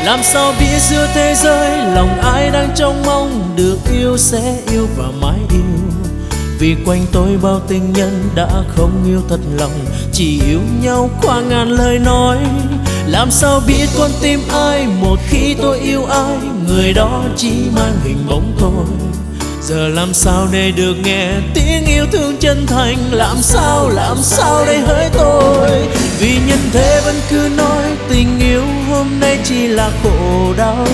Làm sao biết giữa thế giới lòng ai đang trông mong được yêu sẽ yêu và mãi yêu. Vì quanh tôi bao tình nhân đã không yêu thật lòng, chỉ yêu nhau qua ngàn lời nói. Làm sao biết con tim ai một khi tôi yêu ai, người đó chỉ mang hình bóng thôi. Giờ làm sao để được nghe tiếng yêu thương chân thành, làm sao để hỡi tôi. Vì nhân thế vẫn cứ nói tình yêu hôm nay chỉ là khổ đau,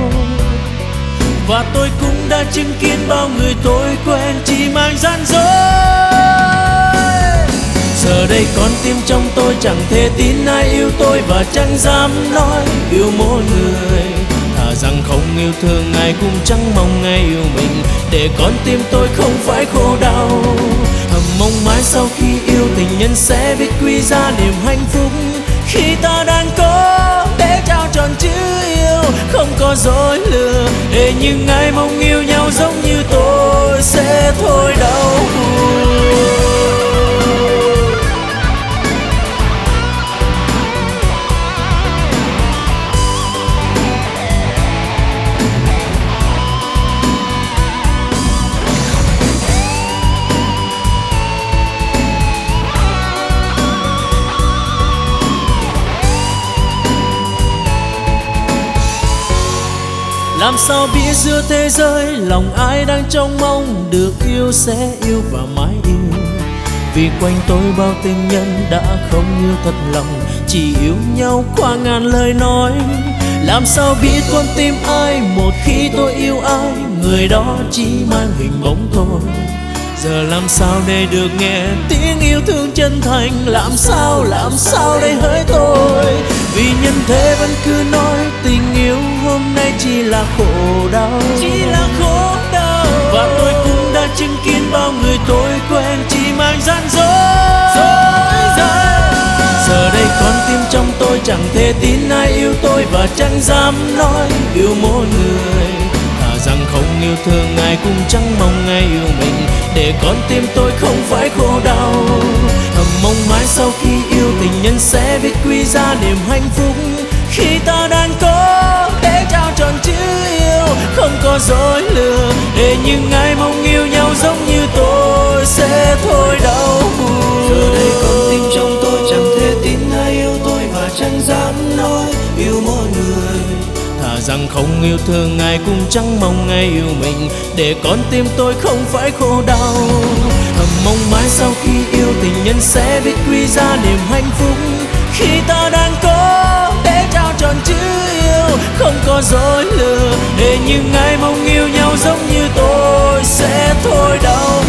và tôi cũng đã chứng kiến bao người tôi quen chỉ mang gian dối. Giờ đây con tim trong tôi chẳng thể tin ai yêu tôi, và chẳng dám nói yêu mỗi người. Thà rằng không yêu thương ai cũng chẳng mong ai yêu mình, để con tim tôi không phải khổ đau. Thầm mong mãi sau khi yêu tình nhân sẽ biết quy ra niềm hạnh phúc, khi ta đang có để trao tròn chữ yêu, không có dối lừa. Để những ai mong yêu nhau giống như tôi sẽ thôi đau buồn. Làm sao biết giữa thế giới lòng ai đang trông mong được yêu sẽ yêu và mãi yêu. Vì quanh tôi bao tình nhân đã không yêu thật lòng, chỉ yêu nhau qua ngàn lời nói. Làm sao biết con tim ai một khi tôi yêu ai, người đó chỉ mang hình bóng thôi. Giờ làm sao để được nghe tiếng yêu thương chân thành, làm sao để hỡi tôi. Vì nhân thế vẫn cứ nói tình yêu hôm nay chỉ là khổ đau, và tôi cũng đã chứng kiến bao người tôi quen chỉ mang gian dối. Giờ đây con tim trong tôi chẳng thể tin ai yêu tôi, và chẳng dám nói yêu mỗi người. Thà rằng không yêu thương ai cũng chẳng mong ai yêu mình, để con tim tôi không phải khổ đau. Thầm mong mãi sau khi yêu tình nhân sẽ biết quy ra niềm hạnh phúc, khi ta đang có để trao tròn chữ yêu, không có dối lừa. Để những ai mong yêu nhau giống như tôi sẽ thôi đau buồn. Giờ đây con tim trong tôi chẳng thể tin ai yêu tôi, và chẳng dám nói yêu mỗi người. Thà rằng không yêu thương ai cũng chẳng mong ai yêu mình, để con tim tôi không phải khổ đau. Thầm mong mãi sau khi yêu tình nhân sẽ biết quy ra niềm hạnh phúc, khi ta đang có để trao tròn chữ yêu, không có dối lừa. Để những ai mong yêu nhau giống như tôi sẽ thôi đau